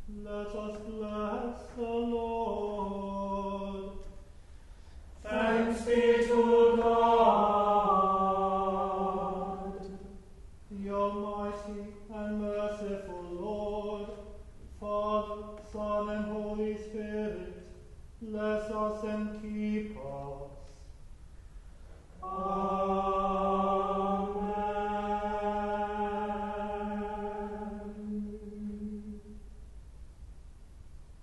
Let us bless the Lord. Thanks be to God. The Almighty and merciful Lord, Father, Son, and Holy Spirit, bless us and keep us.